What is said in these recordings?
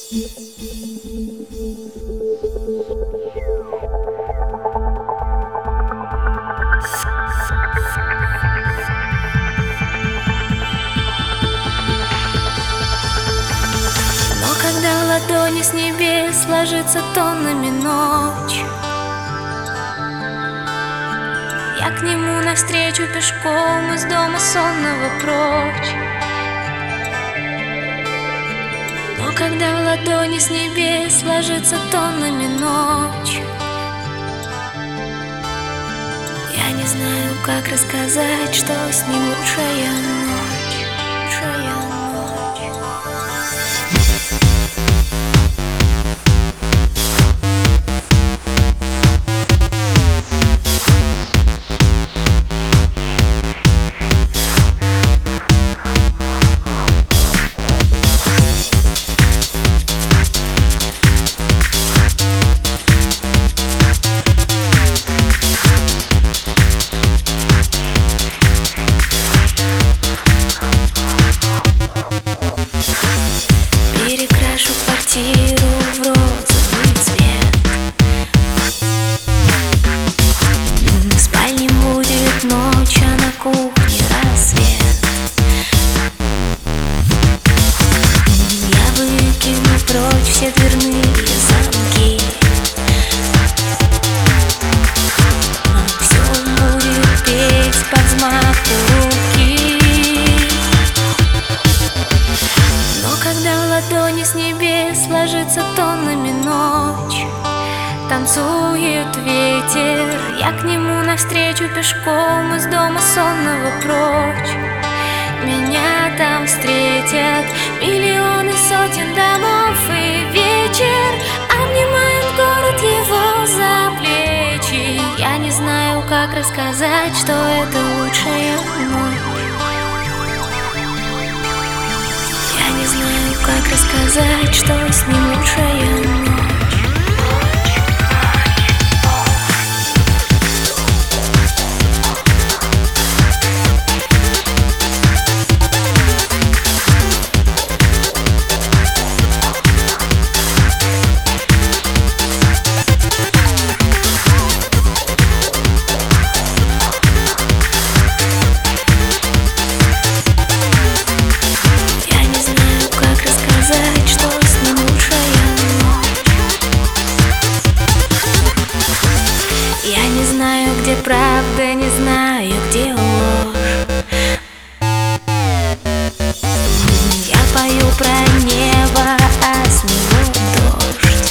Но когда в ладони с небес ложится тоннами ночь, я к нему навстречу пешком из дома сонного прочь. Но когда в ладони с небес ложится тоннами ночь, я не знаю, как рассказать, что с ним лучшая ночь, лучшая ночь. Перекрашу квартиру в розовый цвет. В спальне будет ночь, а на кухне рассвет. Я выкину прочь все дверные замки. Все будет петь под взмах руки. Но когда в ладони с небес ложится тоннами ночь, танцует ветер, я к нему навстречу пешком из дома сонного прочь. Меня там встретят миллионы сотен домов, и вечер обнимает город его за плечи. Я не знаю, как рассказать, что это лучшая ночь. Я не знаю, как рассказать, что с ним лучшая ночь. Я не знаю, где правда, не знаю, где ложь. Я пою про небо, а с него дождь.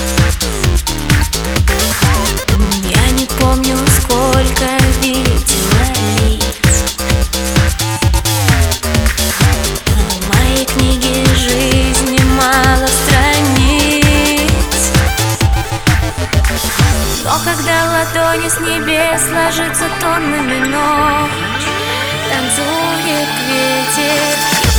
Я не помню, сколько видела лиц. В моей книге жизни мало страниц. Но когда в ладони с небес ложится тоннами ночь, танцует ветер.